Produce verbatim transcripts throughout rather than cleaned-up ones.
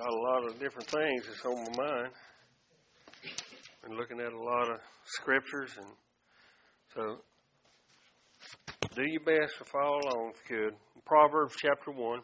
got a lot of different things that's on my mind. Been looking at a lot of scriptures, and so do your best to follow along if you could. Proverbs chapter one.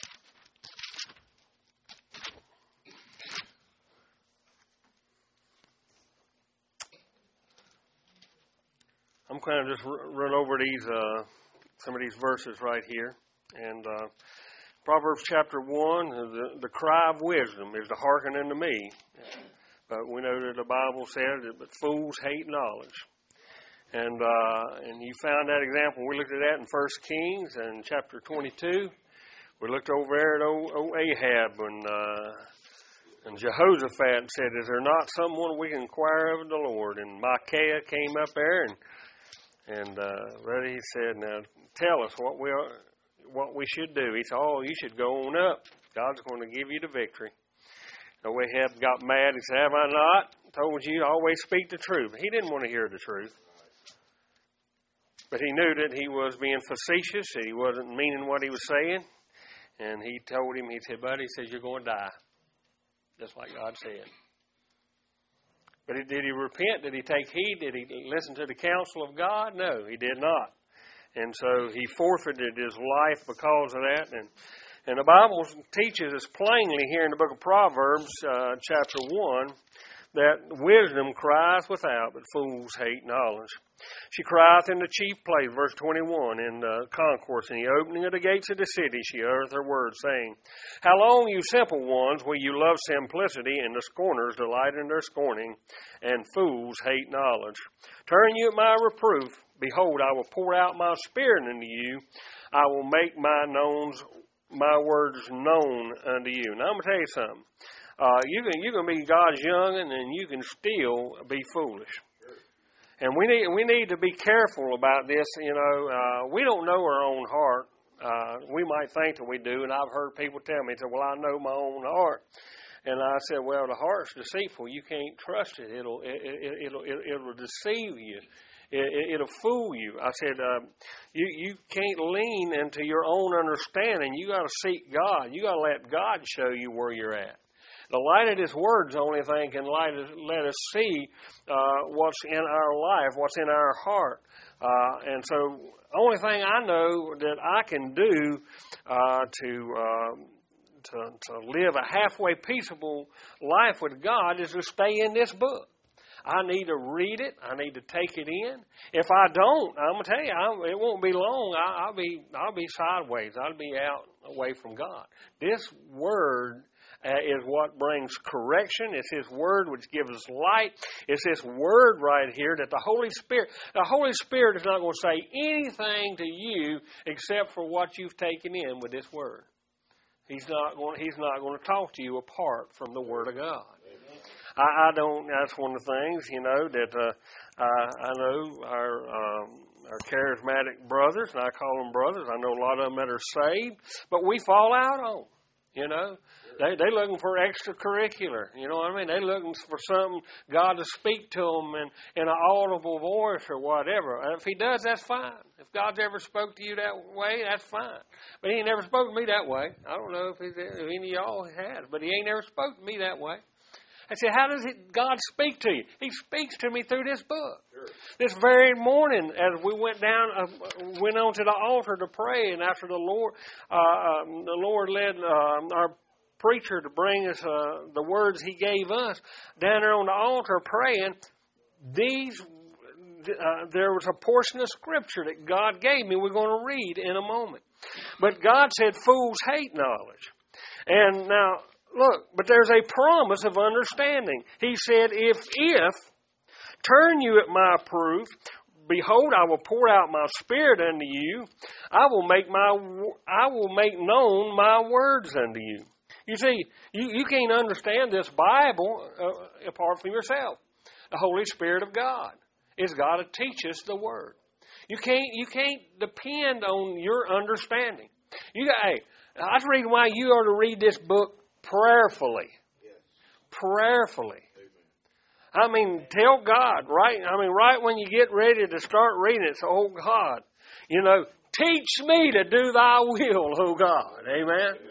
I'm kind of just run over these uh, some of these verses right here, and uh, Proverbs chapter one, the, the cry of wisdom is to hearken unto me. But we know that the Bible says that but fools hate knowledge. And uh, and you found that example. We looked at that in First Kings and chapter twenty-two. We looked over there at old, old Ahab and, uh, and Jehoshaphat and said, is there not someone we can inquire of the Lord? And Micaiah came up there and and uh, ready he said, now tell us what we are. What we should do. He said, oh, you should go on up. God's going to give you the victory. So Ahab got mad. He said, have I not told you to always speak the truth? He didn't want to hear the truth. But he knew that he was being facetious. He wasn't meaning what he was saying. And he told him, he said, buddy, he says, you're going to die. Just like God said. But did he repent? Did he take heed? Did he listen to the counsel of God? No, he did not. And so he forfeited his life because of that. And, and the Bible teaches us plainly here in the book of Proverbs, uh, chapter one, that wisdom cries without, but fools hate knowledge. She crieth in the chief place, verse twenty-one, in the concourse, in the opening of the gates of the city, she uttereth her words, saying, how long, you simple ones, will you love simplicity, and the scorners delight in their scorning, and fools hate knowledge? Turn you at my reproof. Behold, I will pour out my spirit unto you. I will make my knowns, my words known unto you. Now, I'm going to tell you something. Uh, you can you can be God's young'un, and you can still be foolish. And we need we need to be careful about this. You know, uh, we don't know our own heart. Uh, we might think that we do, and I've heard people tell me, say, well, I know my own heart. And I said, well, the heart's deceitful. You can't trust it. It'll it, it, it'll it, it'll deceive you. It, it'll fool you. I said, uh, you you can't lean into your own understanding. You got to seek God. You got to let God show you where you're at. The light of His Word's the only thing can light us, let us see uh, what's in our life, what's in our heart. Uh, and so, the only thing I know that I can do uh, to, uh, to to live a halfway peaceable life with God is to stay in this book. I need to read it. I need to take it in. If I don't, I'm gonna tell you, I, it won't be long. I, I'll be I'll be sideways. I'll be out away from God. This Word Uh, is what brings correction. It's His Word which gives us light. It's this Word right here that the Holy Spirit, the Holy Spirit is not going to say anything to you except for what you've taken in with this Word. He's not going. He's not going to talk to you apart from the Word of God. I, I don't. That's one of the things, you know, that uh, I, I know our um, our charismatic brothers, and I call them brothers. I know a lot of them that are saved, but we fall out on. You know, they they looking for extracurricular. You know what I mean? They looking for something God to speak to them in, in an audible voice or whatever. And if He does, that's fine. If God's ever spoke to you that way, that's fine. But He ain't never spoke to me that way. I don't know if, he's, if any of y'all has, but He ain't never spoke to me that way. I said, how does it, God speak to you? He speaks to me through this book. Sure. This very morning, as we went down, uh, went on to the altar to pray, and after the Lord, uh, um, the Lord led uh, our preacher to bring us uh, the words He gave us down there on the altar praying. These, uh, there was a portion of Scripture that God gave me. We're going to read in a moment. But God said, "Fools hate knowledge," and now. Look, but there's a promise of understanding. He said, if, if, turn you at my proof, behold, I will pour out my spirit unto you. I will make my, I will make known my words unto you. You see, you, you can't understand this Bible uh, apart from yourself. The Holy Spirit of God is God to teach us the Word. You can't, you can't depend on your understanding. You got, hey, that's the reason why you ought to read this book prayerfully. Yes. Prayerfully. Amen. I mean, tell God, right? I mean, right when you get ready to start reading it, say, oh God, you know, teach me to do thy will, oh God. Amen. Amen.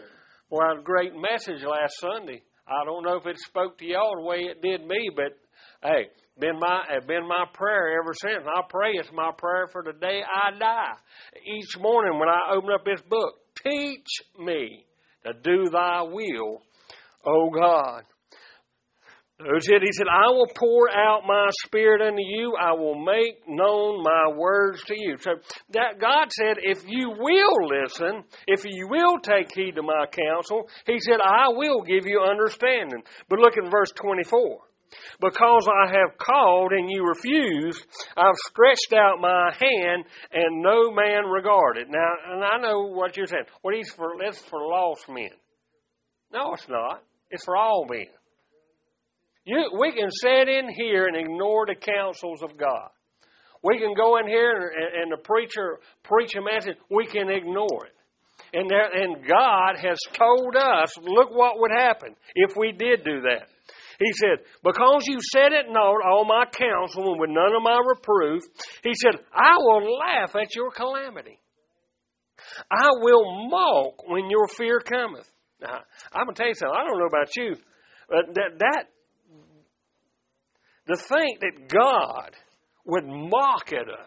Well, I had a great message last Sunday. I don't know if it spoke to y'all the way it did me, but hey, been my it's been my prayer ever since. And I pray it's my prayer for the day I die. Each morning when I open up this book, teach me to do thy will, O God. He said, I will pour out my Spirit unto you. I will make known my words to you. So that God said, if you will listen, if you will take heed to my counsel, He said, I will give you understanding. But look at verse twenty-four. Because I have called and you refused, I've stretched out my hand and no man regarded. Now, and I know what you're saying. Well, it's for, it's for lost men. No, it's not. It's for all men. You, we can sit in here and ignore the counsels of God. We can go in here and, and the preacher preach a message. We can ignore it. And, there, and God has told us, look what would happen if we did do that. He said, because you set at naught all my counsel and with none of my reproof, He said, I will laugh at your calamity. I will mock when your fear cometh. Now, I'm going to tell you something. I don't know about you, but that, that to think that God would mock at us.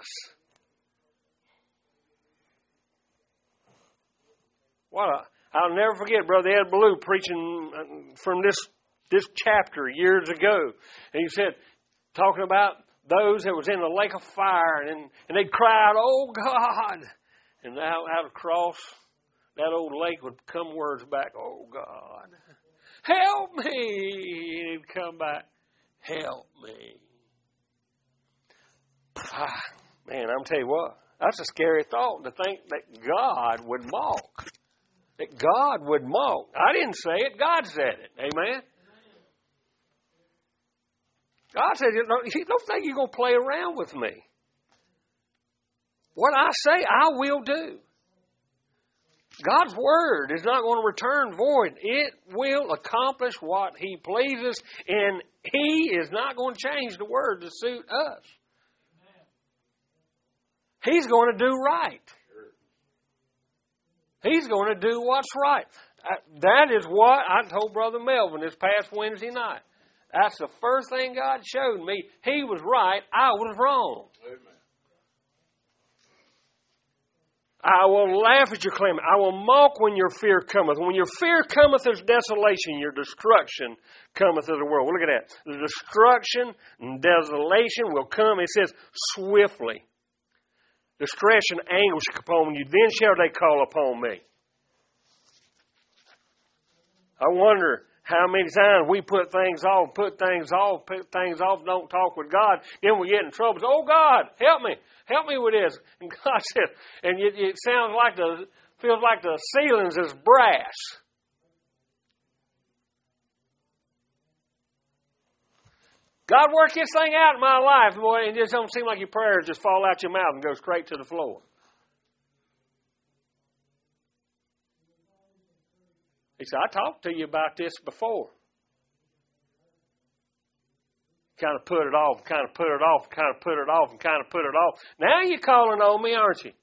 Well, I'll never forget Brother Ed Blue preaching from this this chapter years ago. And he said, talking about those that was in the lake of fire, and, and they cried, oh God. And out, out across that old lake would come words back, oh God, help me. And he'd come back, help me. Ah, man, I'm telling you what, that's a scary thought to think that God would mock. That God would mock. I didn't say it, God said it. Amen? God said, you don't think you're going to play around with me. What I say, I will do. God's word is not going to return void. It will accomplish what He pleases, and He is not going to change the word to suit us. He's going to do right. He's going to do what's right. That is what I told Brother Melvin this past Wednesday night. That's the first thing God showed me. He was right. I was wrong. Amen. I will laugh at your calamity. I will mock when your fear cometh. When your fear cometh, there's desolation. Your destruction cometh to the world. Well, look at that. The destruction and desolation will come, it says, swiftly. Distress and anguish upon you. Then shall they call upon me. I wonder how many times we put things off, put things off, put things off, don't talk with God. Then we get in trouble. Oh, God, help me. Help me with this. And God said, and it, it sounds like the, feels like the ceilings is brass. God, work this thing out in my life, boy, and it just don't seem like your prayers just fall out your mouth and go straight to the floor. He said, I talked to you about this before. Kind of put it off, kind of put it off, kind of put it off, and kind of put it off. Now you're calling on me, aren't you?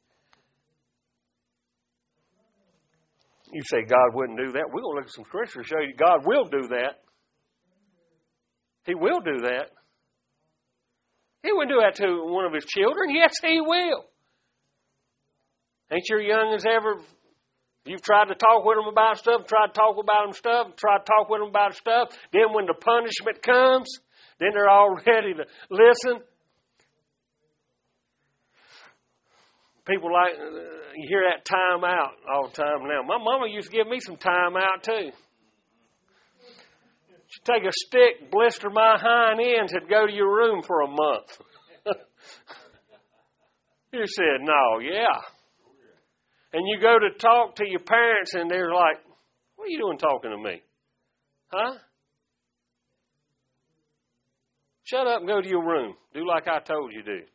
You say God wouldn't do that. We're going to look at some scripture to show you God will do that. He will do that. He wouldn't do that to one of His children. Yes, He will. Ain't your youngins ever... You've tried to talk with them about stuff, tried to talk about them stuff, tried to talk with them about stuff. Then when the punishment comes, then they're all ready to listen. People like, uh, you hear that time out all the time now. My mama used to give me some time out too. She'd take a stick, blister my hind ends, and go to your room for a month. You said, no, yeah. And you go to talk to your parents and they're like, what are you doing talking to me? Huh? Shut up and go to your room. Do like I told you to.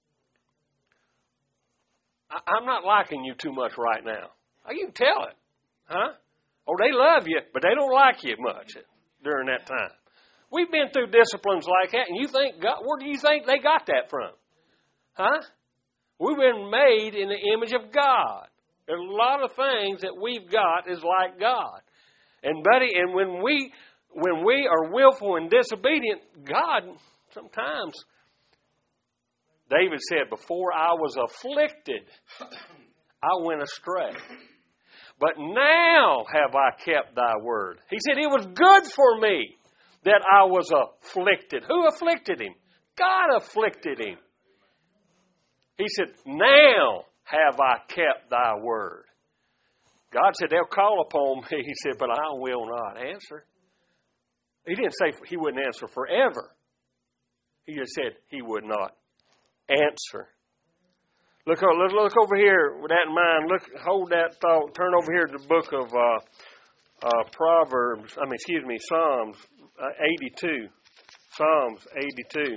I, I'm not liking you too much right now. Oh, you can tell it. Huh? Oh, they love you, but they don't like you much during that time. We've been through disciplines like that, and you think, God, where do you think they got that from? Huh? We've been made in the image of God. There's a lot of things that we've got is like God. And buddy, and when we when we are willful and disobedient, God sometimes, David said, before I was afflicted, I went astray. But now have I kept thy word. He said, it was good for me that I was afflicted. Who afflicted him? God afflicted him. He said, now have I kept thy word. God said, they'll call upon me. He said, but I will not answer. He didn't say he wouldn't answer forever. He just said he would not answer. Look, look, look over here with that in mind. Look, hold that thought. Turn over here to the book of uh, uh, Proverbs. I mean, excuse me, Psalms uh, eighty-two. Psalms eighty-two.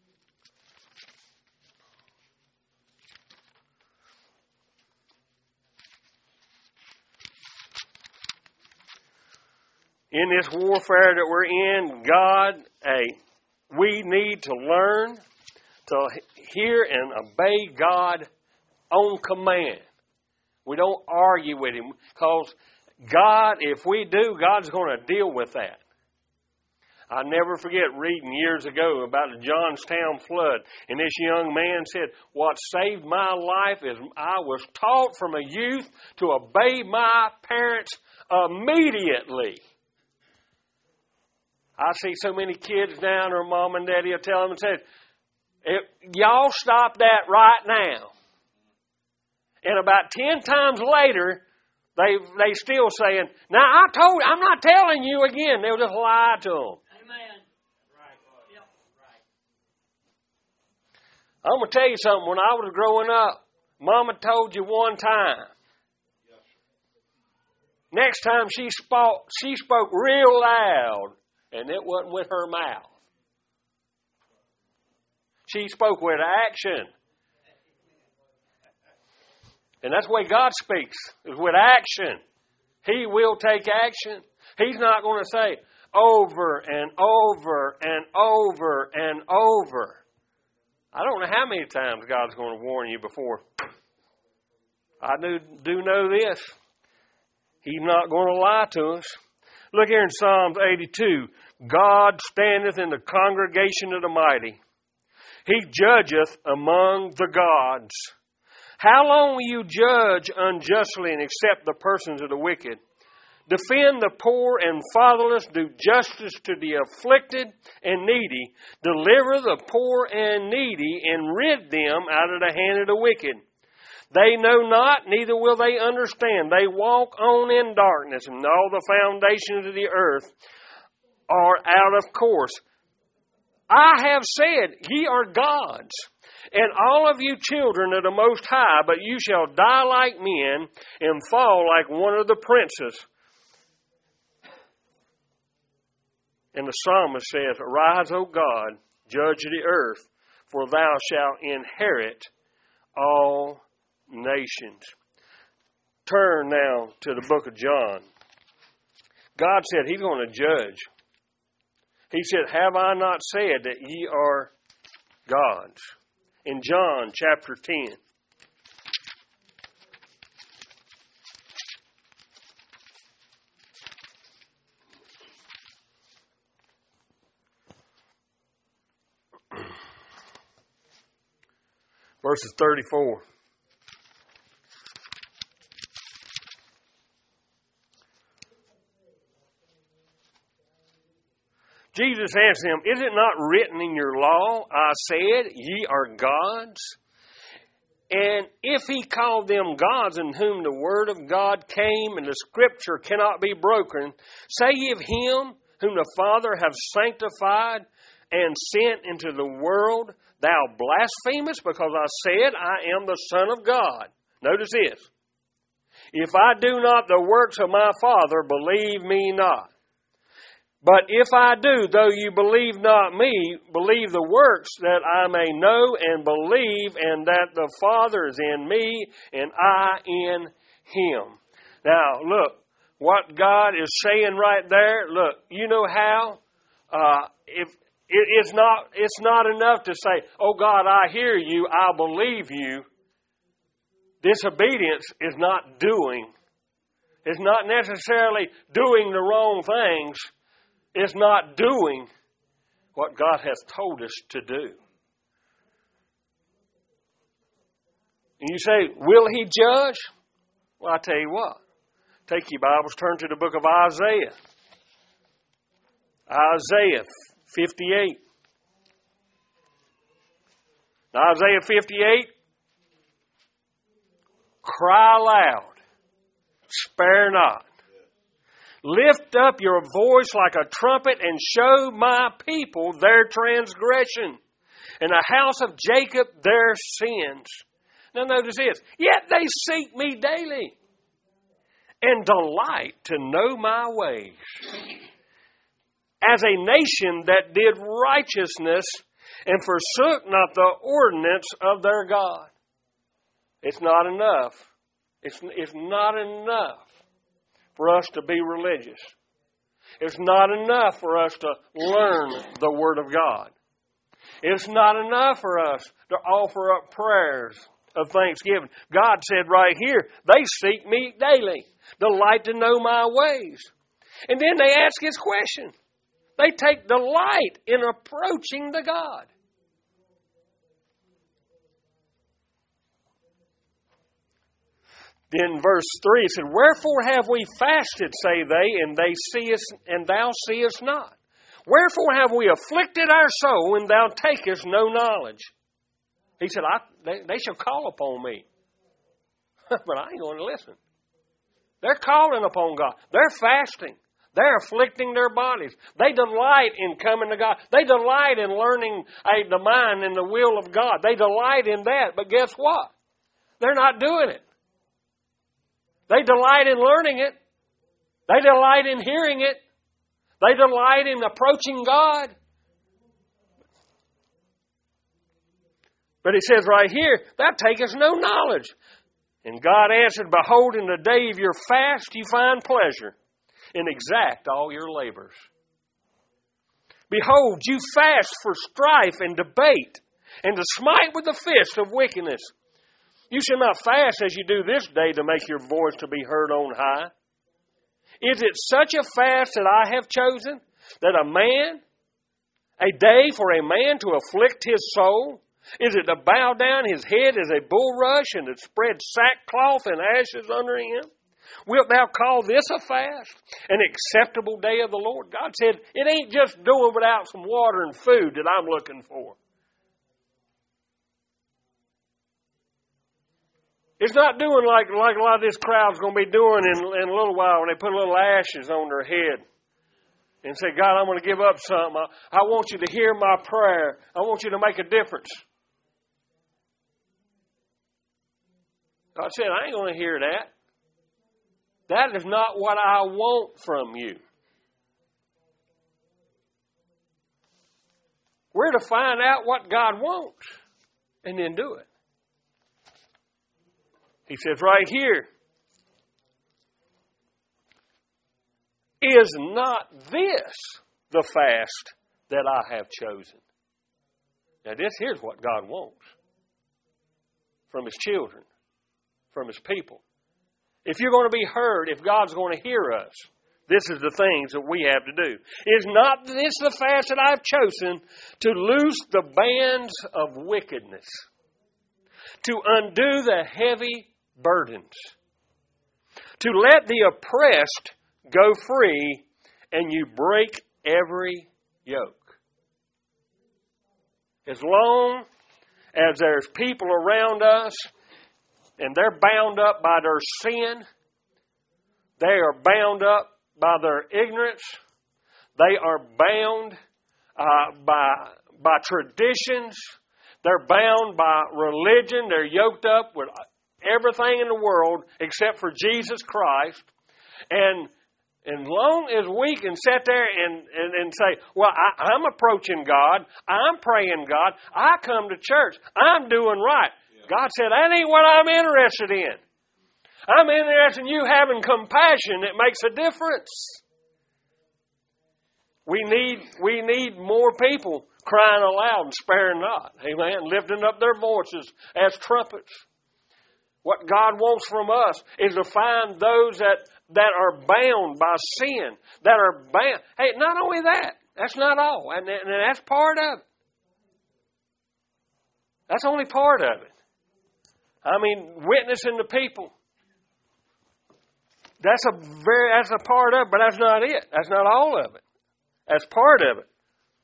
In this warfare that we're in, God, hey, we need to learn to hear and obey God on command. We don't argue with Him, because God, if we do, God's going to deal with that. I never forget reading years ago about the Johnstown flood, and this young man said, what saved my life is I was taught from a youth to obey my parents immediately. I see so many kids now, their mom and daddy will tell them and say, y'all stop that right now. And about ten times later, they they still saying, now I told you, I'm not telling you again. They'll just lie to them. Amen. Right. Yep. Right. I'm going to tell you something. When I was growing up, Mama told you one time. Next time she spoke, she spoke real loud. And it wasn't with her mouth. She spoke with action. And that's the way God speaks, is with action. He will take action. He's not going to say over and over and over and over. I don't know how many times God's going to warn you before. I do, do know this. He's not going to lie to us. Look here in Psalms eighty-two. God standeth in the congregation of the mighty. He judgeth among the gods. How long will you judge unjustly and accept the persons of the wicked? Defend the poor and fatherless. Do justice to the afflicted and needy. Deliver the poor and needy and rid them out of the hand of the wicked. They know not, neither will they understand. They walk on in darkness, and all the foundations of the earth are out of course. I have said, ye are gods, and all of you children of the Most High, but you shall die like men and fall like one of the princes. And the psalmist says, arise, O God, judge the earth, for thou shalt inherit all nations. Turn now to the book of John. God said He's going to judge. He said, have I not said that ye are gods? In John chapter ten. Verses thirty-four. Jesus answered him, is it not written in your law, I said, ye are gods? And if he called them gods in whom the word of God came and the scripture cannot be broken, say ye of him whom the Father hath sanctified and sent into the world, thou blasphemest, because I said, I am the Son of God. Notice this. If I do not the works of my Father, believe me not. But if I do, though you believe not me, believe the works, that I may know and believe, and that the Father is in me, and I in him. Now, look, what God is saying right there, look, you know how? Uh, if it, it's not, it's not enough to say, oh God, I hear you, I believe you. Disobedience is not doing. It's not necessarily doing the wrong things. It's not doing what God has told us to do. And you say, will He judge? Well, I tell you what. Take your Bibles, turn to the book of Isaiah. Isaiah fifty-eight. Now, Isaiah fifty-eight, cry aloud, spare not. Lift up your voice like a trumpet and show my people their transgression and the house of Jacob their sins. Now notice this. Yet they seek me daily and delight to know my ways. As a nation that did righteousness and forsook not the ordinance of their God. It's not enough. It's, it's not enough for us to be religious. It's not enough for us to learn the Word of God. It's not enough for us to offer up prayers of thanksgiving. God said right here, they seek me daily, delight to know my ways. And then they ask His question. They take delight in approaching the God. Then verse three it said, wherefore have we fasted, say they, and they see us, and thou seest not? Wherefore have we afflicted our soul, and thou takest no knowledge? He said, I, they, they shall call upon me. But I ain't going to listen. They're calling upon God. They're fasting. They're afflicting their bodies. They delight in coming to God. They delight in learning uh, the mind and the will of God. They delight in that. But guess what? They're not doing it. They delight in learning it. They delight in hearing it. They delight in approaching God. But He says right here, thou takest no knowledge. And God answered, behold, in the day of your fast you find pleasure, and exact all your labors. Behold, you fast for strife and debate, and to smite with the fist of wickedness. You shall not fast as you do this day to make your voice to be heard on high. Is it such a fast that I have chosen, that a man, a day for a man to afflict his soul? Is it to bow down his head as a bulrush and to spread sackcloth and ashes under him? Wilt thou call this a fast, an acceptable day of the Lord? God said, it ain't just doing without some water and food that I'm looking for. It's not doing like, like a lot of this crowd's going to be doing in, in a little while when they put a little ashes on their head and say, God, I'm going to give up something. I, I want you to hear my prayer. I want you to make a difference. God said, I ain't going to hear that. That is not what I want from you. We're to find out what God wants and then do it. He says right here, is not this the fast that I have chosen? Now this here's what God wants from His children, from His people. If you're going to be heard, if God's going to hear us, this is the things that we have to do. Is not this the fast that I've chosen, to loose the bands of wickedness, to undo the heavy burdens, to let the oppressed go free, and you break every yoke. As long as there's people around us and they're bound up by their sin, they are bound up by their ignorance, they are bound uh, by, by traditions, they're bound by religion, they're yoked up with everything in the world except for Jesus Christ. And as long as we can sit there and, and, and say, well, I, I'm approaching God, I'm praying God, I come to church, I'm doing right. Yeah. God said, that ain't what I'm interested in. I'm interested in you having compassion that makes a difference. We need, we need more people crying aloud and sparing not. Amen. Lifting up their voices as trumpets. What God wants from us is to find those that, that are bound by sin, that are bound. Hey, not only that, that's not all, and, and that's part of it. That's only part of it. I mean, witnessing to people. That's a very that's a part of it, but that's not it. That's not all of it. That's part of it.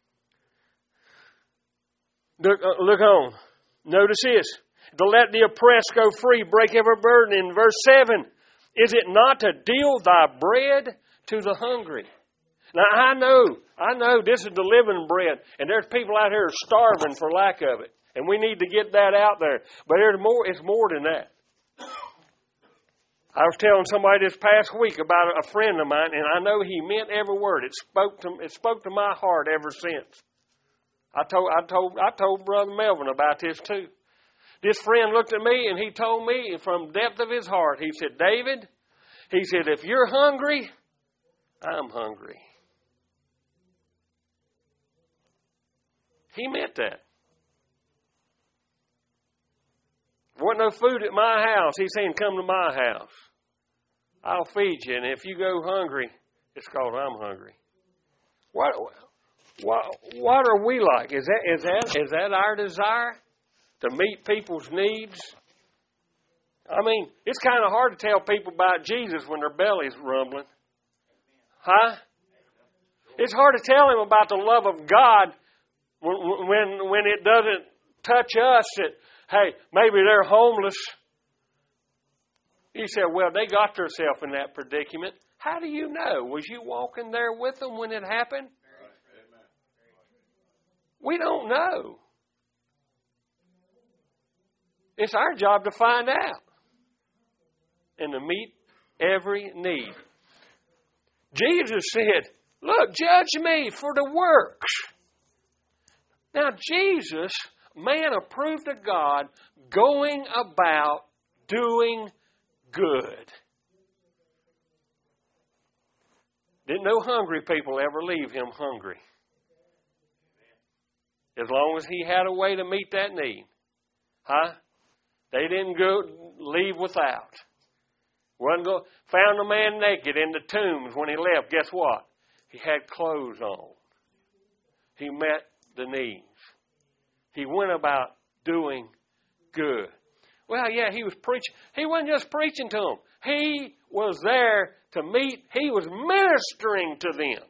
Look, uh, look on. Notice this. To let the oppressed go free, break every burden. In verse seven, is it not to deal thy bread to the hungry? Now, I know, I know this is the living bread, and there's people out here starving for lack of it, and we need to get that out there. But there's more. It's more than that. I was telling somebody this past week about a friend of mine, and I know he meant every word. It spoke to it spoke to my heart ever since. I told I told I told Brother Melvin about this too. This friend looked at me and he told me from the depth of his heart, he said, David, he said, if you're hungry, I'm hungry. He meant that. There wasn't no food at my house. He's saying, come to my house. I'll feed you. And if you go hungry, it's called I'm hungry. What, what, what are we like? Is that, is that, is that our desire? To meet people's needs? I mean, it's kind of hard to tell people about Jesus when their belly's rumbling. Huh? It's hard to tell them about the love of God when, when, when it doesn't touch us. That, hey, maybe they're homeless. You say, well, they got themselves in that predicament. How do you know? Was you walking there with them when it happened? We don't know. It's our job to find out and to meet every need. Jesus said, look, judge me for the works. Now, Jesus, man approved of God, going about doing good. Didn't no hungry people ever leave him hungry. As long as he had a way to meet that need. Huh? They didn't go leave without. Wasn't go, found a man naked in the tombs when he left. Guess what? He had clothes on. He met the needs. He went about doing good. Well, yeah, he was preaching. He wasn't just preaching to them. He was there to meet. He was ministering to them.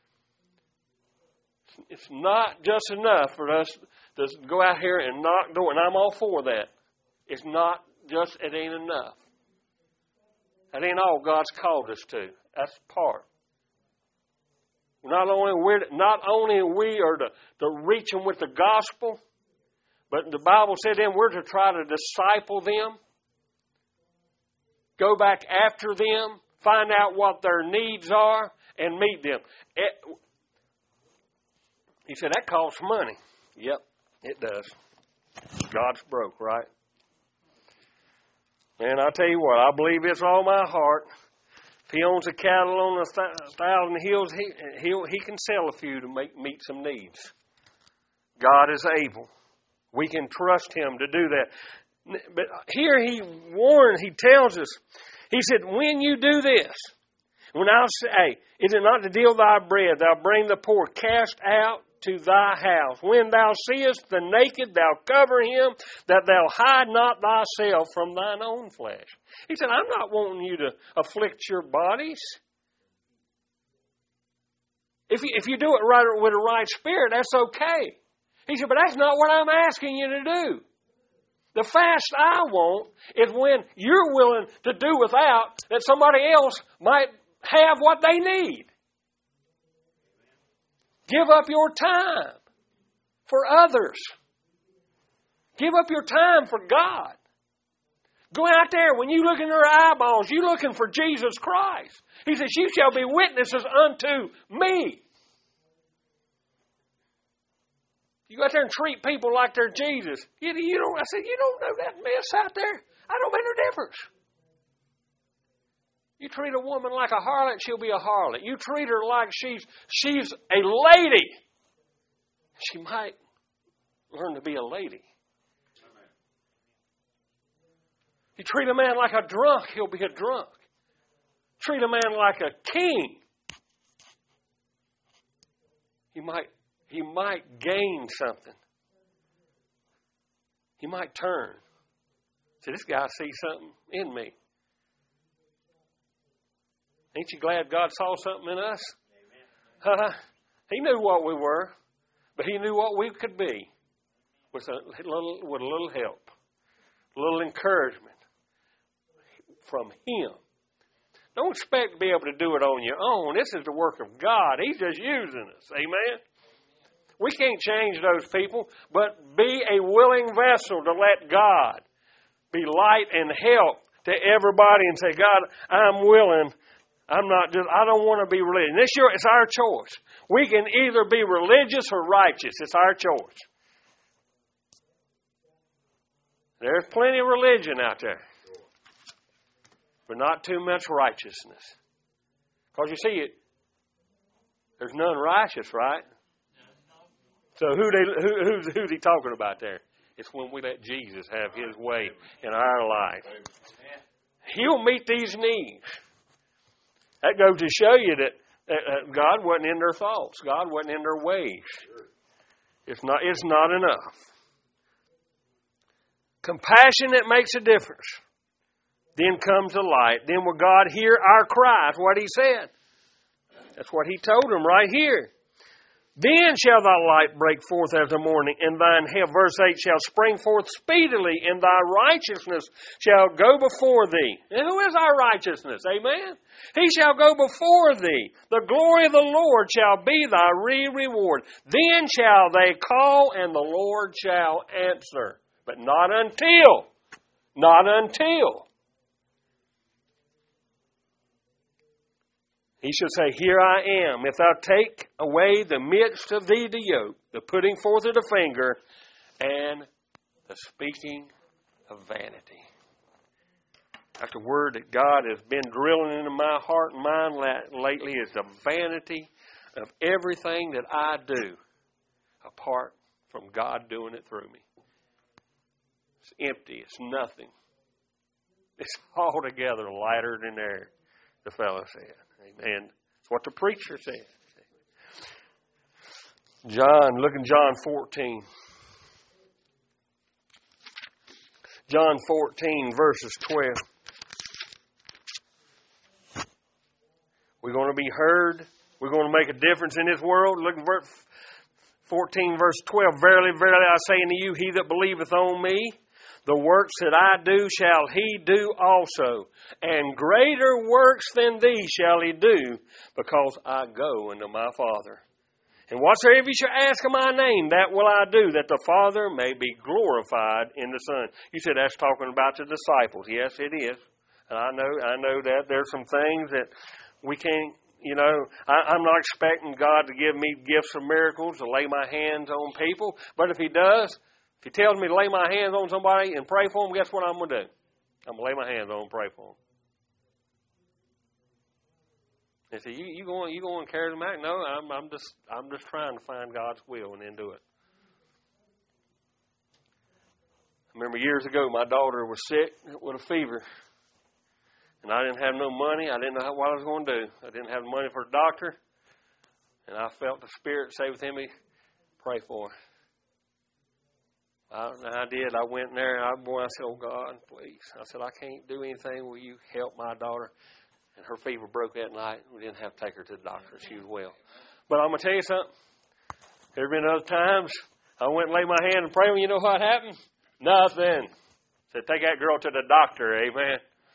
It's not just enough for us to go out here and knock doors, and I'm all for that. It's not just, it ain't enough. That ain't all God's called us to. That's part. Not only we're, not only we are to, to reach them with the gospel, but the Bible said then we're to try to disciple them, go back after them, find out what their needs are, and meet them. It, he said that costs money. Yep, it does. God's broke, right? And I tell you what, I believe it's all my heart. If he owns a cattle on a th- thousand hills, he he'll, he can sell a few to make meet some needs. God is able. We can trust him to do that. But here he warns, he tells us, he said, when you do this, when I say, is it not to deal thy bread, thou bring the poor, cast out to thy house. When thou seest the naked, thou cover him, that thou hide not thyself from thine own flesh. He said, I'm not wanting you to afflict your bodies. If you, if you do it right with a right spirit, that's okay. He said, but that's not what I'm asking you to do. The fast I want is when you're willing to do without, that somebody else might have what they need. Give up your time for others. Give up your time for God. Go out there, when you look in their eyeballs, you're looking for Jesus Christ. He says, you shall be witnesses unto me. You go out there and treat people like they're Jesus. You, you don't, I said, you don't know that mess out there? I don't make no difference. You treat a woman like a harlot, she'll be a harlot. You treat her like she's she's a lady, she might learn to be a lady. You treat a man like a drunk, he'll be a drunk. Treat a man like a king, he might, he might gain something. He might turn. Say, this guy sees something in me. Ain't you glad God saw something in us? Uh, he knew what we were, but He knew what we could be with a little, with a little help, a little encouragement from Him. Don't expect to be able to do it on your own. This is the work of God. He's just using us. Amen? We can't change those people, but be a willing vessel to let God be light and help to everybody and say, God, I'm willing. I'm not just, I don't want to be religious. This year, it's our choice. We can either be religious or righteous. It's our choice. There's plenty of religion out there, but not too much righteousness. Because you see, it, there's none righteous, right? So who they, who, who's, who's he talking about there? It's when we let Jesus have His way in our life. He'll meet these needs. That goes to show you that uh, God wasn't in their thoughts. God wasn't in their ways. It's not, it's not enough. Compassion that makes a difference. Then comes the light. Then will God hear our cries, what He said. That's what He told them right here. Then shall thy light break forth as the morning, and thine hail, verse eight, shall spring forth speedily, and thy righteousness shall go before thee. And who is our righteousness? Amen? He shall go before thee. The glory of the Lord shall be thy reward. Then shall they call, and the Lord shall answer. But not until. Not until. He shall say, here I am. If thou take away the midst of thee the yoke, the putting forth of the finger, and the speaking of vanity. That's the word that God has been drilling into my heart and mind lately, is the vanity of everything that I do apart from God doing it through me. It's empty. It's nothing. It's altogether lighter than air, the fellow said. Amen. That's what the preacher said. John, look in John fourteen. John fourteen, verses twelve. We're going to be heard. We're going to make a difference in this world. Look at verse fourteen, verse twelve. Verily, verily, I say unto you, he that believeth on me, the works that I do shall he do also. And greater works than these shall he do, because I go unto my Father. And whatsoever you shall ask of my name, that will I do, that the Father may be glorified in the Son. You said that's talking about the disciples. Yes, it is. And I know, I know that there's some things that we can't, you know, I, I'm not expecting God to give me gifts of miracles, to lay my hands on people. But if He does, if He tells me to lay my hands on somebody and pray for them, guess what I'm going to do? I'm going to lay my hands on them and pray for them. They say, you, you going, you going charismatic? No, I'm, I'm just, I'm just trying to find God's will and then do it. I remember years ago, my daughter was sick with a fever. And I didn't have no money. I didn't know what I was going to do. I didn't have money for a doctor. And I felt the Spirit say within me, pray for her. I, and I did. I went in there, and I, boy, I said, oh, God, please. I said, I can't do anything. Will you help my daughter? And her fever broke that night. We didn't have to take her to the doctor. She was well. But I'm going to tell you something. There have been other times I went and laid my hand and prayed, and you know what happened? Nothing. Said, take that girl to the doctor, amen.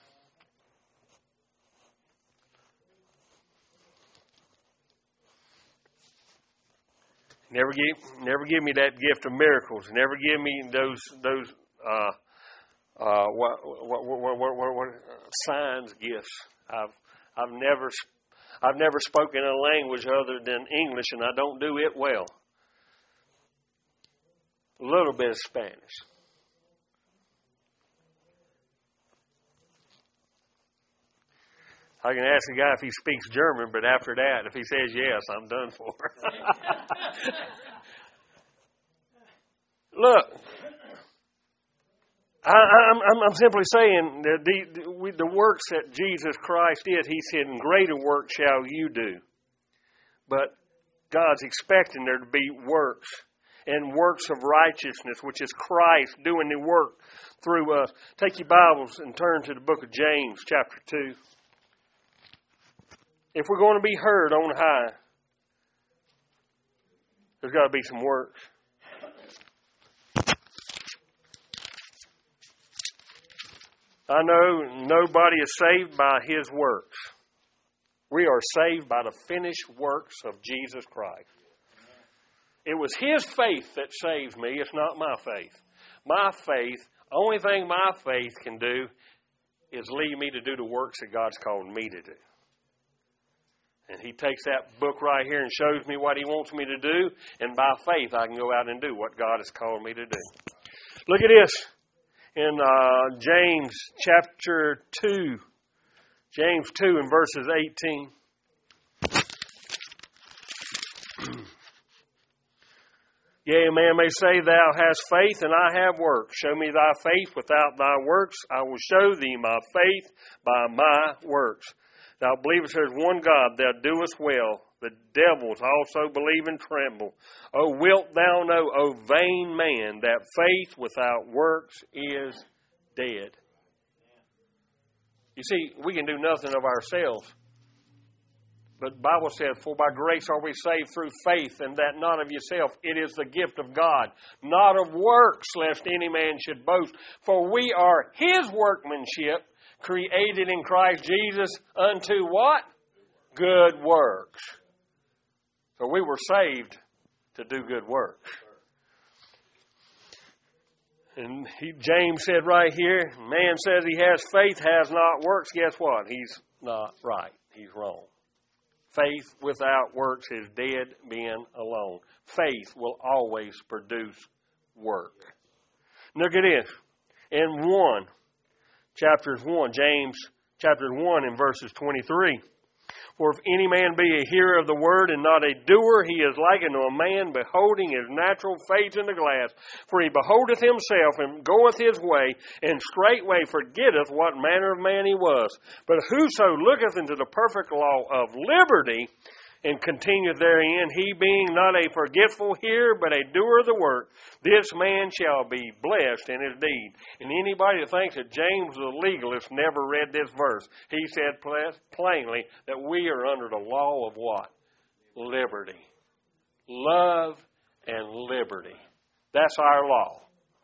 Never give, never give me that gift of miracles. Never give me those those uh, uh, what, what, what, what, what, what signs, gifts. I've I've never I've never spoken a language other than English, and I don't do it well. A little bit of Spanish. I can ask a guy if he speaks German, but after that, if he says yes, I'm done for. Look, I, I'm, I'm, I'm simply saying that the, the, we, the works that Jesus Christ did, He said, "And greater work shall you do." But God's expecting there to be works, and works of righteousness, which is Christ doing the work through us. Take your Bibles and turn to the book of James, chapter two. If we're going to be heard on high, there's got to be some works. I know nobody is saved by his works. We are saved by the finished works of Jesus Christ. It was His faith that saved me. It's not my faith. My faith, only thing my faith can do is lead me to do the works that God's called me to do. And He takes that book right here and shows me what He wants me to do, and by faith I can go out and do what God has called me to do. Look at this in uh, James chapter two. James two and verses eighteen. Yea, a man may say, "Thou hast faith, and I have works. Show me thy faith without thy works. I will show thee my faith by my works. Thou believest there is one God, thou doest well. The devils also believe and tremble. O wilt thou know, O vain man, that faith without works is dead." You see, we can do nothing of ourselves. But the Bible said, "For by grace are we saved through faith, and that not of yourself. It is the gift of God, not of works, lest any man should boast. For we are His workmanship, created in Christ Jesus unto" what? Good works. So we were saved to do good works. And he, James said right here, man says he has faith, has not works. Guess what? He's not right. He's wrong. Faith without works is dead being alone. Faith will always produce work. Look at this. In one, chapters one, James chapter one and verses twenty-three. "For if any man be a hearer of the word and not a doer, he is likened to a man beholding his natural face in the glass. For he beholdeth himself and goeth his way, and straightway forgetteth what manner of man he was. But whoso looketh into the perfect law of liberty, and continueth therein, he being not a forgetful hearer, but a doer of the work, this man shall be blessed in his deed." And anybody that thinks that James was a legalist never read this verse. He said plainly that we are under the law of what? Liberty. Love and liberty. That's our law.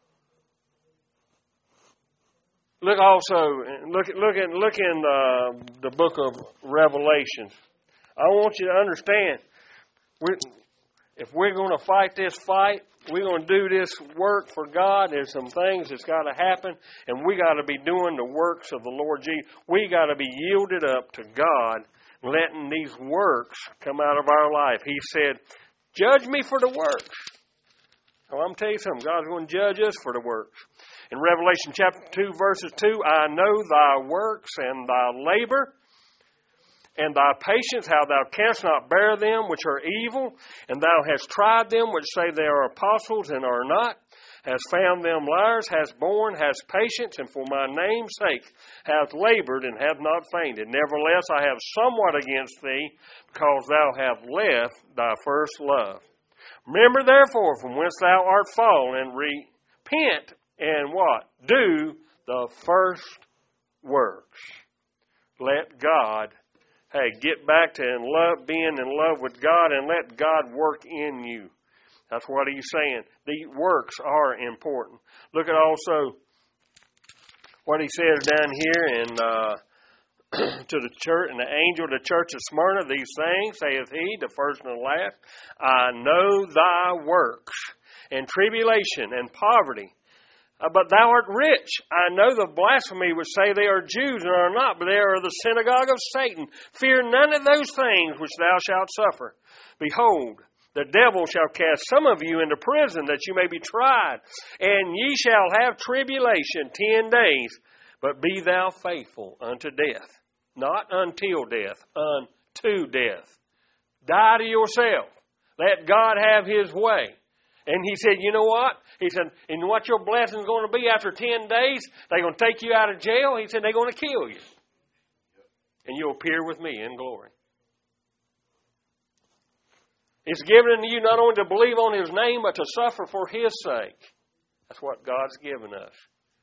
Look also, look, look, in, look in uh, the book of Revelation. I want you to understand, we, if we're going to fight this fight, we're going to do this work for God, there's some things that's got to happen, and we got to be doing the works of the Lord Jesus. We got to be yielded up to God, letting these works come out of our life. He said, "Judge me for the works." Well, I'm telling you something, God's going to judge us for the works. In Revelation chapter two, verses two, "I know thy works and thy labor, and thy patience, how thou canst not bear them which are evil, and thou hast tried them which say they are apostles and are not, hast found them liars, hast borne, hast patience, and for my name's sake hast labored and have not fainted. Nevertheless, I have somewhat against thee, because thou hast left thy first love. Remember therefore from whence thou art fallen, and repent, and what? Do the first works." Let God Hey, get back to in love, being in love with God, and let God work in you. That's what he's saying. The works are important. Look at also what he says down here in uh, to the church, and the angel of the church of Smyrna. "These things saith he, the first and the last, I know thy works, and tribulation, and poverty. Uh, but thou art rich. I know the blasphemy which say they are Jews and are not, but they are the synagogue of Satan. Fear none of those things which thou shalt suffer. Behold, the devil shall cast some of you into prison, that you may be tried. And ye shall have tribulation ten days. But be thou faithful unto death." Not until death, unto death. Die to yourself. Let God have His way. And he said, you know what? He said, and what your blessing's going to be after ten days, they're going to take you out of jail. He said, they're going to kill you. And you'll appear with me in glory. It's given unto you not only to believe on His name, but to suffer for His sake. That's what God's given us.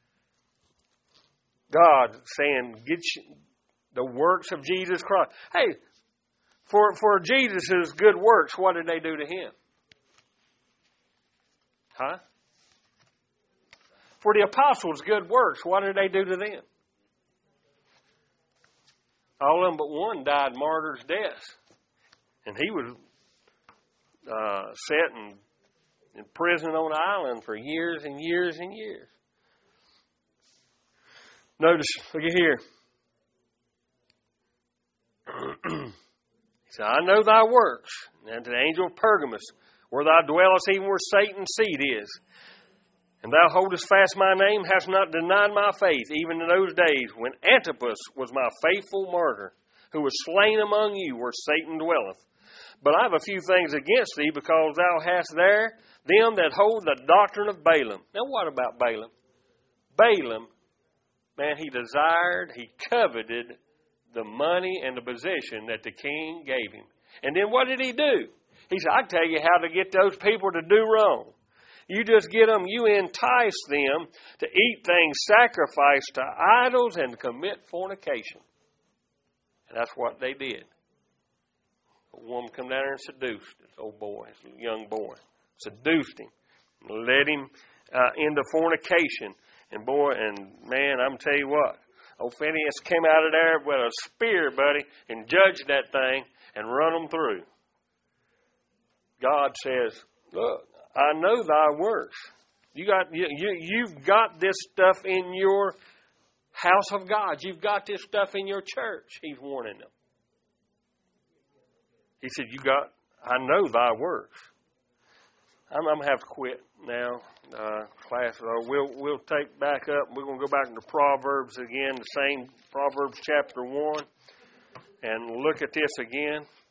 God saying, get you, the works of Jesus Christ. Hey, for, for Jesus' good works, what did they do to Him? Huh? For the apostles' good works, what did they do to them? All of them but one died martyr's death. And he was uh, set in, in prison on an island for years and years and years. Notice, look at here. He said, I know thy works. And to the angel of Pergamos, where thou dwellest, even where Satan's seat is. And thou holdest fast my name, hast not denied my faith, even in those days when Antipas was my faithful martyr, who was slain among you where Satan dwelleth. But I have a few things against thee, because thou hast there them that hold the doctrine of Balaam. Now what about Balaam? Balaam, man, he desired, he coveted the money and the position that the king gave him. And then what did he do? He said, I tell you how to get those people to do wrong. You just get them, you entice them to eat things sacrificed to idols and commit fornication. And that's what they did. A woman come down there and seduced this old boy, this young boy. Seduced him. Led him uh, into fornication. And boy, and man, I'm tell you what. Old Phineas came out of there with a spear, buddy, and judged that thing and run them through. God says, look, I know thy works. You got, you, you, you've got this stuff in your house of God. You've got this stuff in your church. He's warning them. He said, you got, I know thy works. I'm, I'm going to have to quit now, uh, class. Uh, we'll, we'll take back up. We're going to go back into Proverbs again, the same Proverbs chapter one, and look at this again.